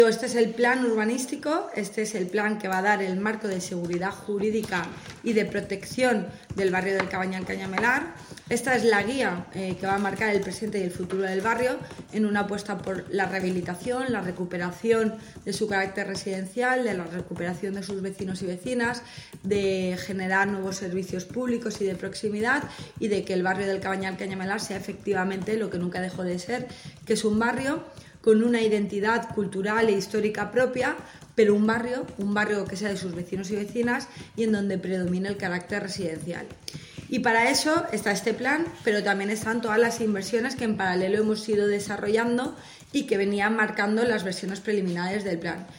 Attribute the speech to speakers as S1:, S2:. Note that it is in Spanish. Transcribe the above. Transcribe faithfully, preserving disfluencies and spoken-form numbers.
S1: Este es el plan urbanístico, este es el plan que va a dar el marco de seguridad jurídica y de protección del barrio del Cabanyal Canyamelar. Esta es la guía eh, que va a marcar el presente y el futuro del barrio en una apuesta por la rehabilitación, la recuperación de su carácter residencial, de la recuperación de sus vecinos y vecinas, de generar nuevos servicios públicos y de proximidad y de que el barrio del Cabanyal Canyamelar sea efectivamente lo que nunca dejó de ser, que es un barrio con una identidad cultural e histórica propia, pero un barrio, un barrio que sea de sus vecinos y vecinas y en donde predomine el carácter residencial. Y para eso está este plan, pero también están todas las inversiones que en paralelo hemos ido desarrollando y que venían marcando las versiones preliminares del plan.